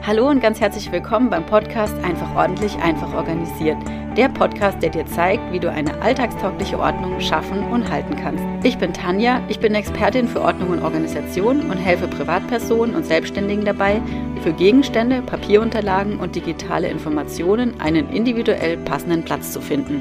Hallo und ganz herzlich willkommen beim Podcast Einfach ordentlich, einfach organisiert. Der Podcast, der dir zeigt, wie du eine alltagstaugliche Ordnung schaffen und halten kannst. Ich bin Tanja, ich bin Expertin für Ordnung und Organisation und helfe Privatpersonen und Selbstständigen dabei, für Gegenstände, Papierunterlagen und digitale Informationen einen individuell passenden Platz zu finden.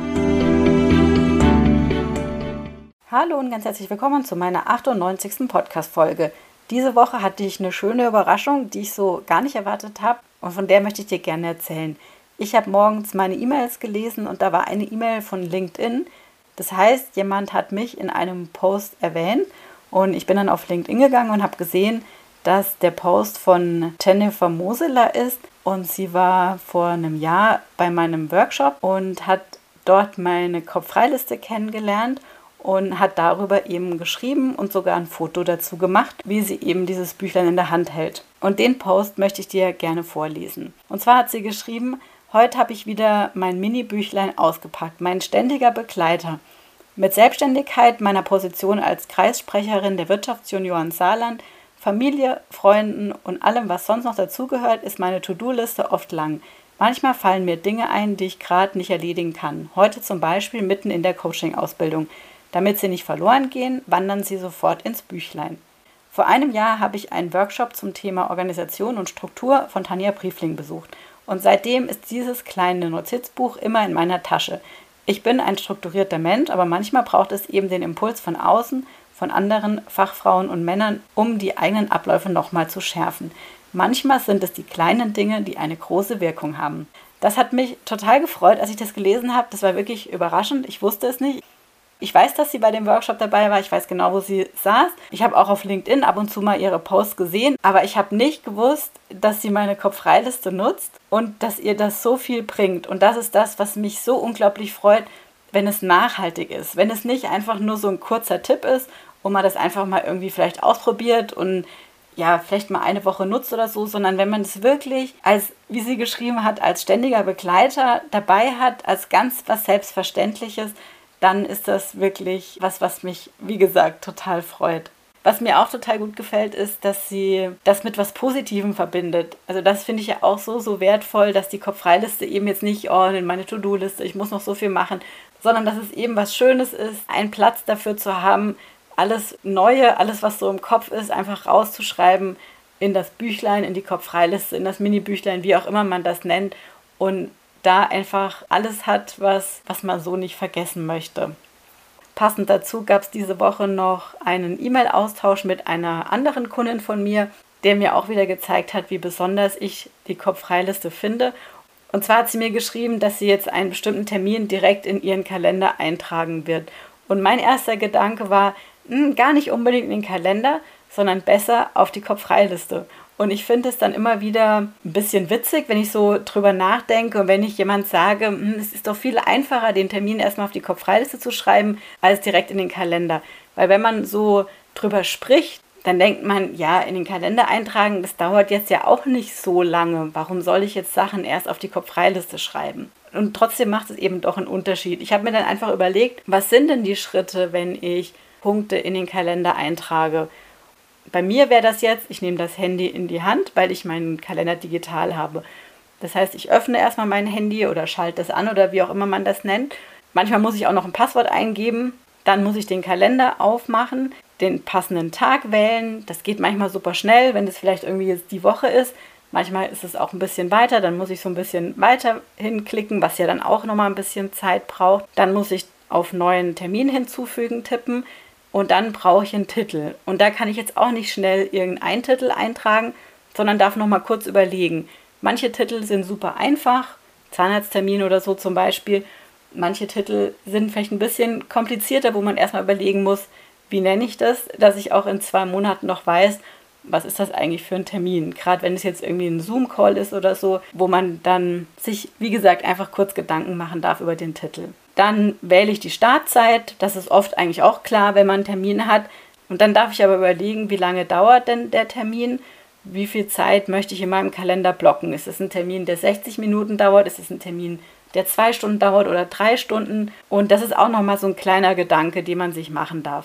Hallo und ganz herzlich willkommen zu meiner 98. Podcast-Folge. Diese Woche hatte ich eine schöne Überraschung, die ich so gar nicht erwartet habe und von der möchte ich dir gerne erzählen. Ich habe morgens meine E-Mails gelesen und da war eine E-Mail von LinkedIn. Das heißt, jemand hat mich in einem Post erwähnt und ich bin dann auf LinkedIn gegangen und habe gesehen, dass der Post von Jennifer Moseler ist und sie war vor einem Jahr bei meinem Workshop und hat dort meine Kopf-frei-Liste kennengelernt und hat darüber eben geschrieben und sogar ein Foto dazu gemacht, wie sie eben dieses Büchlein in der Hand hält. Und den Post möchte ich dir gerne vorlesen. Und zwar hat sie geschrieben: Heute habe ich wieder mein Mini-Büchlein ausgepackt, mein ständiger Begleiter. Mit Selbstständigkeit, meiner Position als Kreissprecherin der Wirtschaftsjunioren Saarland, Familie, Freunden und allem, was sonst noch dazugehört, ist meine To-Do-Liste oft lang. Manchmal fallen mir Dinge ein, die ich gerade nicht erledigen kann. Heute zum Beispiel mitten in der Coaching-Ausbildung. Damit sie nicht verloren gehen, wandern sie sofort ins Büchlein. Vor einem Jahr habe ich einen Workshop zum Thema Organisation und Struktur von Tanja Briefling besucht. Und seitdem ist dieses kleine Notizbuch immer in meiner Tasche. Ich bin ein strukturierter Mensch, aber manchmal braucht es eben den Impuls von außen, von anderen Fachfrauen und Männern, um die eigenen Abläufe nochmal zu schärfen. Manchmal sind es die kleinen Dinge, die eine große Wirkung haben. Das hat mich total gefreut, als ich das gelesen habe. Das war wirklich überraschend. Ich wusste es nicht. Ich weiß, dass sie bei dem Workshop dabei war. Ich weiß genau, wo sie saß. Ich habe auch auf LinkedIn ab und zu mal ihre Posts gesehen. Aber ich habe nicht gewusst, dass sie meine Kopf-frei-Liste nutzt und dass ihr das so viel bringt. Und das ist das, was mich so unglaublich freut, wenn es nachhaltig ist. Wenn es nicht einfach nur so ein kurzer Tipp ist, wo man das einfach mal irgendwie vielleicht ausprobiert und ja, vielleicht mal eine Woche nutzt oder so, sondern wenn man es wirklich als, wie sie geschrieben hat, als ständiger Begleiter dabei hat, als ganz was Selbstverständliches, dann ist das wirklich was mich, wie gesagt, total freut. Was mir auch total gut gefällt, ist, dass sie das mit was Positivem verbindet. Also das finde ich ja auch so wertvoll, dass die Kopf-frei-Liste eben jetzt nicht, oh, in meine To-Do-Liste, ich muss noch so viel machen, sondern dass es eben was Schönes ist, einen Platz dafür zu haben, alles Neue, alles, was so im Kopf ist, einfach rauszuschreiben in das Büchlein, in die Kopf-frei-Liste, in das Mini-Büchlein, wie auch immer man das nennt, und da einfach alles hat, was man so nicht vergessen möchte. Passend dazu gab es diese Woche noch einen E-Mail-Austausch mit einer anderen Kundin von mir, der mir auch wieder gezeigt hat, wie besonders ich die Kopf-frei-Liste finde. Und zwar hat sie mir geschrieben, dass sie jetzt einen bestimmten Termin direkt in ihren Kalender eintragen wird. Und mein erster Gedanke war, gar nicht unbedingt in den Kalender, sondern besser auf die Kopf-frei-Liste. Und ich finde es dann immer wieder ein bisschen witzig, wenn ich so drüber nachdenke und wenn ich jemand sage, es ist doch viel einfacher, den Termin erstmal auf die Kopf-frei-Liste zu schreiben, als direkt in den Kalender. Weil wenn man so drüber spricht, dann denkt man, ja, in den Kalender eintragen, das dauert jetzt ja auch nicht so lange. Warum soll ich jetzt Sachen erst auf die Kopf-frei-Liste schreiben? Und trotzdem macht es eben doch einen Unterschied. Ich habe mir dann einfach überlegt, was sind denn die Schritte, wenn ich Punkte in den Kalender eintrage? Bei mir wäre das jetzt, ich nehme das Handy in die Hand, weil ich meinen Kalender digital habe. Das heißt, ich öffne erstmal mein Handy oder schalte es an oder wie auch immer man das nennt. Manchmal muss ich auch noch ein Passwort eingeben. Dann muss ich den Kalender aufmachen, den passenden Tag wählen. Das geht manchmal super schnell, wenn es vielleicht irgendwie jetzt die Woche ist. Manchmal ist es auch ein bisschen weiter, dann muss ich so ein bisschen weiter hinklicken, was ja dann auch nochmal ein bisschen Zeit braucht. Dann muss ich auf neuen Termin hinzufügen tippen. Und dann brauche ich einen Titel. Und da kann ich jetzt auch nicht schnell irgendeinen Titel eintragen, sondern darf noch mal kurz überlegen. Manche Titel sind super einfach, Zahnarzttermin oder so zum Beispiel. Manche Titel sind vielleicht ein bisschen komplizierter, wo man erstmal überlegen muss, wie nenne ich das, dass ich auch in 2 Monaten noch weiß, was ist das eigentlich für ein Termin. Gerade wenn es jetzt irgendwie ein Zoom-Call ist oder so, wo man dann sich, wie gesagt, einfach kurz Gedanken machen darf über den Titel. Dann wähle ich die Startzeit. Das ist oft eigentlich auch klar, wenn man einen Termin hat. Und dann darf ich aber überlegen, wie lange dauert denn der Termin? Wie viel Zeit möchte ich in meinem Kalender blocken? Ist es ein Termin, der 60 Minuten dauert? Ist es ein Termin, der 2 Stunden dauert oder 3 Stunden? Und das ist auch nochmal so ein kleiner Gedanke, den man sich machen darf.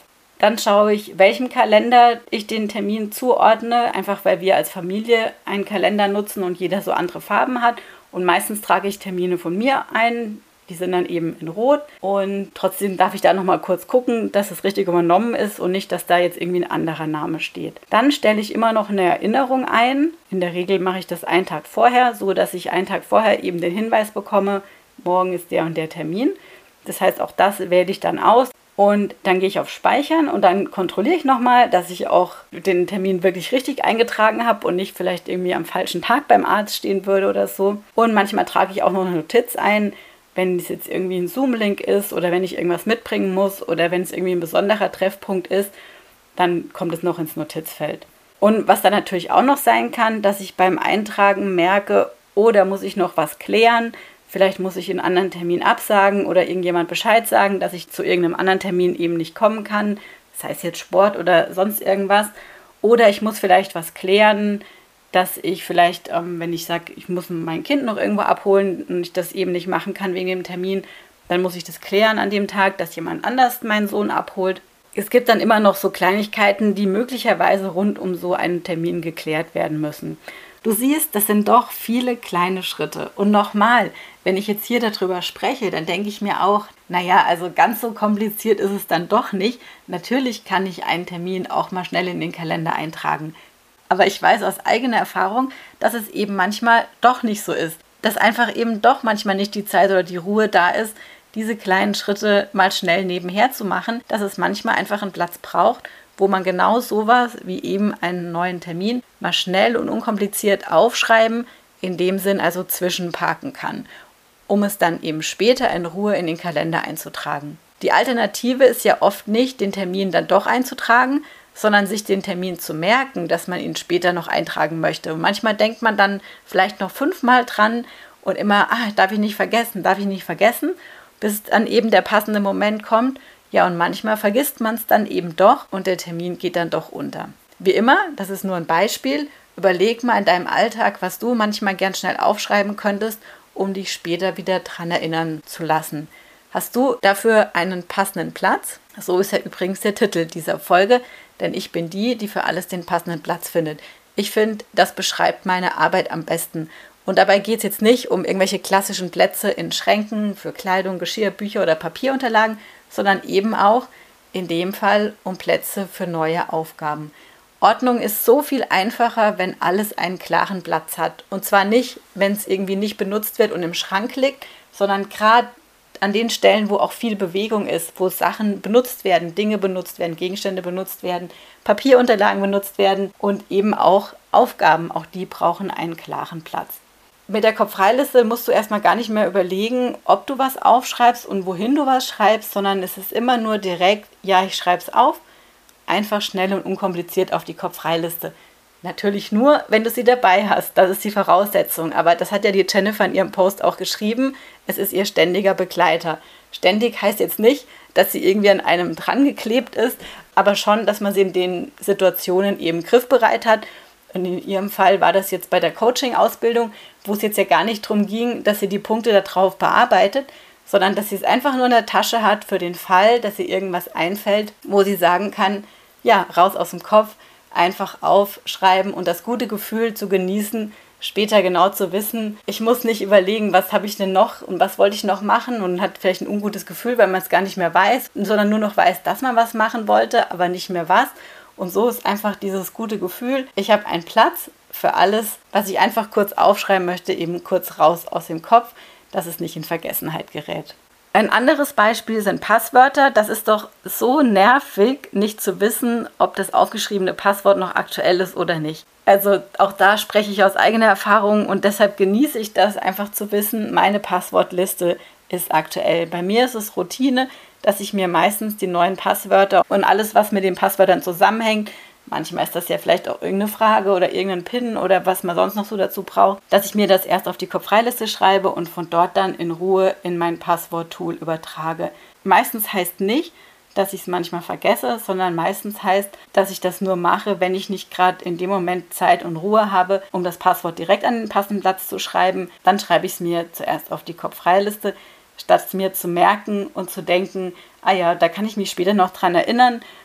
Dann schaue ich, welchem Kalender ich den Termin zuordne, einfach weil wir als Familie einen Kalender nutzen und jeder so andere Farben hat. Und meistens trage ich Termine von mir ein, die sind dann eben in Rot. Und trotzdem darf ich da nochmal kurz gucken, dass es richtig übernommen ist und nicht, dass da jetzt irgendwie ein anderer Name steht. Dann stelle ich immer noch eine Erinnerung ein. In der Regel mache ich das einen Tag vorher, so dass ich einen Tag vorher eben den Hinweis bekomme, morgen ist der und der Termin. Das heißt, auch das wähle ich dann aus. Und dann gehe ich auf Speichern und dann kontrolliere ich nochmal, dass ich auch den Termin wirklich richtig eingetragen habe und nicht vielleicht irgendwie am falschen Tag beim Arzt stehen würde oder so. Und manchmal trage ich auch noch eine Notiz ein, wenn es jetzt irgendwie ein Zoom-Link ist oder wenn ich irgendwas mitbringen muss oder wenn es irgendwie ein besonderer Treffpunkt ist, dann kommt es noch ins Notizfeld. Und was dann natürlich auch noch sein kann, dass ich beim Eintragen merke, oh, da muss ich noch was klären. Vielleicht muss ich einen anderen Termin absagen oder irgendjemand Bescheid sagen, dass ich zu irgendeinem anderen Termin eben nicht kommen kann. Das heißt jetzt Sport oder sonst irgendwas. Oder ich muss vielleicht was klären, dass ich vielleicht, wenn ich sage, ich muss mein Kind noch irgendwo abholen und ich das eben nicht machen kann wegen dem Termin, dann muss ich das klären an dem Tag, dass jemand anders meinen Sohn abholt. Es gibt dann immer noch so Kleinigkeiten, die möglicherweise rund um so einen Termin geklärt werden müssen. Du siehst, das sind doch viele kleine Schritte. Und nochmal, wenn ich jetzt hier darüber spreche, dann denke ich mir auch, naja, also ganz so kompliziert ist es dann doch nicht. Natürlich kann ich einen Termin auch mal schnell in den Kalender eintragen. Aber ich weiß aus eigener Erfahrung, dass es eben manchmal doch nicht so ist. Dass einfach eben doch manchmal nicht die Zeit oder die Ruhe da ist, diese kleinen Schritte mal schnell nebenher zu machen. Dass es manchmal einfach einen Platz braucht, wo man genau sowas wie eben einen neuen Termin mal schnell und unkompliziert aufschreiben, in dem Sinn also zwischenparken kann, um es dann eben später in Ruhe in den Kalender einzutragen. Die Alternative ist ja oft nicht, den Termin dann doch einzutragen, sondern sich den Termin zu merken, dass man ihn später noch eintragen möchte. Und manchmal denkt man dann vielleicht noch 5-mal dran und immer, darf ich nicht vergessen, bis dann eben der passende Moment kommt. Ja, und manchmal vergisst man es dann eben doch und der Termin geht dann doch unter. Wie immer, das ist nur ein Beispiel, überleg mal in deinem Alltag, was du manchmal gern schnell aufschreiben könntest, um dich später wieder dran erinnern zu lassen. Hast du dafür einen passenden Platz? So ist ja übrigens der Titel dieser Folge, denn ich bin die für alles den passenden Platz findet. Ich finde, das beschreibt meine Arbeit am besten. Und dabei geht es jetzt nicht um irgendwelche klassischen Plätze in Schränken für Kleidung, Geschirr, Bücher oder Papierunterlagen, sondern eben auch in dem Fall um Plätze für neue Aufgaben. Ordnung ist so viel einfacher, wenn alles einen klaren Platz hat. Und zwar nicht, wenn es irgendwie nicht benutzt wird und im Schrank liegt, sondern gerade an den Stellen, wo auch viel Bewegung ist, wo Sachen benutzt werden, Dinge benutzt werden, Gegenstände benutzt werden, Papierunterlagen benutzt werden und eben auch Aufgaben, auch die brauchen einen klaren Platz. Mit der Kopf-frei-Liste musst du erstmal gar nicht mehr überlegen, ob du was aufschreibst und wohin du was schreibst, sondern es ist immer nur direkt, ja, ich schreibe es auf, einfach schnell und unkompliziert auf die Kopf-frei-Liste. Natürlich nur, wenn du sie dabei hast, das ist die Voraussetzung, aber das hat ja die Jennifer in ihrem Post auch geschrieben, es ist ihr ständiger Begleiter. Ständig heißt jetzt nicht, dass sie irgendwie an einem dran geklebt ist, aber schon, dass man sie in den Situationen eben griffbereit hat. Und in ihrem Fall war das jetzt bei der Coaching-Ausbildung, wo es jetzt ja gar nicht darum ging, dass sie die Punkte da drauf bearbeitet, sondern dass sie es einfach nur in der Tasche hat für den Fall, dass ihr irgendwas einfällt, wo sie sagen kann, ja, raus aus dem Kopf, einfach aufschreiben und das gute Gefühl zu genießen, später genau zu wissen, ich muss nicht überlegen, was habe ich denn noch und was wollte ich noch machen und hat vielleicht ein ungutes Gefühl, weil man es gar nicht mehr weiß, sondern nur noch weiß, dass man was machen wollte, aber nicht mehr was. Und so ist einfach dieses gute Gefühl, ich habe einen Platz für alles, was ich einfach kurz aufschreiben möchte, eben kurz raus aus dem Kopf, dass es nicht in Vergessenheit gerät. Ein anderes Beispiel sind Passwörter. Das ist doch so nervig, nicht zu wissen, ob das aufgeschriebene Passwort noch aktuell ist oder nicht. Also auch da spreche ich aus eigener Erfahrung und deshalb genieße ich das einfach zu wissen, meine Passwortliste ist aktuell. Bei mir ist es Routine, dass ich mir meistens die neuen Passwörter und alles, was mit den Passwörtern zusammenhängt, manchmal ist das ja vielleicht auch irgendeine Frage oder irgendein PIN oder was man sonst noch so dazu braucht, dass ich mir das erst auf die Kopf-frei-Liste schreibe und von dort dann in Ruhe in mein Passwort-Tool übertrage. Meistens heißt nicht, dass ich es manchmal vergesse, sondern meistens heißt, dass ich das nur mache, wenn ich nicht gerade in dem Moment Zeit und Ruhe habe, um das Passwort direkt an den passenden Platz zu schreiben. Dann schreibe ich es mir zuerst auf die Kopf-frei-Liste, statt es mir zu merken und zu denken, ah ja, da kann ich mich später noch dran erinnern,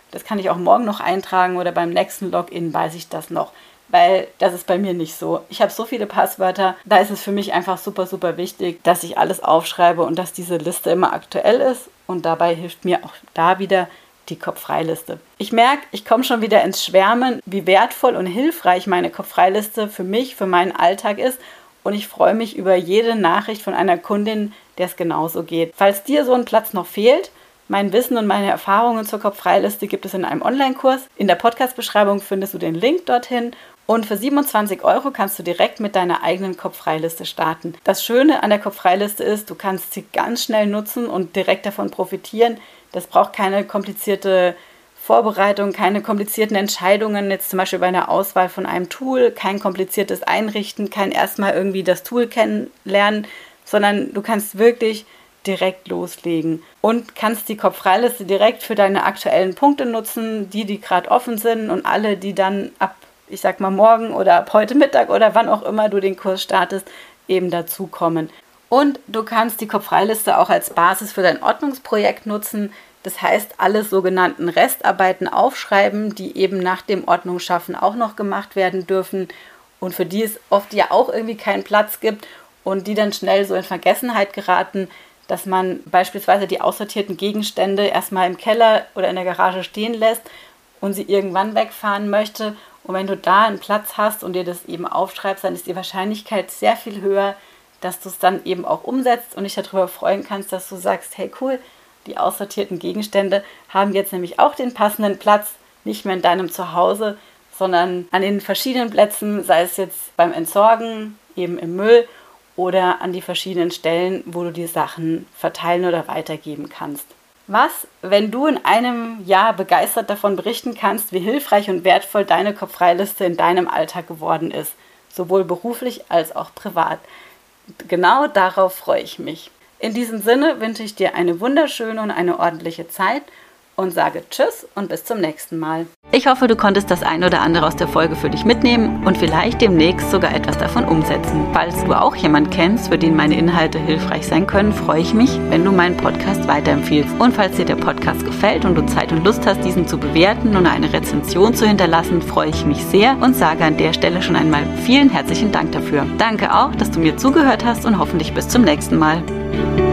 das kann ich auch morgen noch eintragen oder beim nächsten Login weiß ich das noch. Weil das ist bei mir nicht so. Ich habe so viele Passwörter, da ist es für mich einfach super, super wichtig, dass ich alles aufschreibe und dass diese Liste immer aktuell ist. Und dabei hilft mir auch da wieder die Kopf-frei-Liste. Ich merke, ich komme schon wieder ins Schwärmen, wie wertvoll und hilfreich meine Kopf-frei-Liste für mich, für meinen Alltag ist. Und ich freue mich über jede Nachricht von einer Kundin, der es genauso geht. Falls dir so ein Platz noch fehlt, mein Wissen und meine Erfahrungen zur Kopf-frei-Liste gibt es in einem Online-Kurs. In der Podcast-Beschreibung findest du den Link dorthin. Und für 27 € kannst du direkt mit deiner eigenen Kopf-frei-Liste starten. Das Schöne an der Kopf-frei-Liste ist, du kannst sie ganz schnell nutzen und direkt davon profitieren. Das braucht keine komplizierte Vorbereitung, keine komplizierten Entscheidungen, jetzt zum Beispiel bei einer Auswahl von einem Tool, kein kompliziertes Einrichten, kein erstmal irgendwie das Tool kennenlernen, sondern du kannst wirklich direkt loslegen und kannst die Kopf-frei-Liste direkt für deine aktuellen Punkte nutzen, die gerade offen sind und alle, die dann ab, ich sag mal morgen oder ab heute Mittag oder wann auch immer du den Kurs startest, eben dazukommen. Und du kannst die Kopf-frei-Liste auch als Basis für dein Ordnungsprojekt nutzen. Das heißt, alle sogenannten Restarbeiten aufschreiben, die eben nach dem Ordnungsschaffen auch noch gemacht werden dürfen und für die es oft ja auch irgendwie keinen Platz gibt und die dann schnell so in Vergessenheit geraten, dass man beispielsweise die aussortierten Gegenstände erstmal im Keller oder in der Garage stehen lässt und sie irgendwann wegfahren möchte. Und wenn du da einen Platz hast und dir das eben aufschreibst, dann ist die Wahrscheinlichkeit sehr viel höher, dass du es dann eben auch umsetzt und dich darüber freuen kannst, dass du sagst, hey cool, die aussortierten Gegenstände haben jetzt nämlich auch den passenden Platz, nicht mehr in deinem Zuhause, sondern an den verschiedenen Plätzen, sei es jetzt beim Entsorgen, eben im Müll oder an die verschiedenen Stellen, wo du die Sachen verteilen oder weitergeben kannst. Was, wenn du in einem Jahr begeistert davon berichten kannst, wie hilfreich und wertvoll deine Kopf-frei-Liste in deinem Alltag geworden ist, sowohl beruflich als auch privat. Genau darauf freue ich mich. In diesem Sinne wünsche ich dir eine wunderschöne und eine ordentliche Zeit und sage Tschüss und bis zum nächsten Mal. Ich hoffe, du konntest das ein oder andere aus der Folge für dich mitnehmen und vielleicht demnächst sogar etwas davon umsetzen. Falls du auch jemanden kennst, für den meine Inhalte hilfreich sein können, freue ich mich, wenn du meinen Podcast weiterempfiehlst. Und falls dir der Podcast gefällt und du Zeit und Lust hast, diesen zu bewerten und eine Rezension zu hinterlassen, freue ich mich sehr und sage an der Stelle schon einmal vielen herzlichen Dank dafür. Danke auch, dass du mir zugehört hast und hoffentlich bis zum nächsten Mal.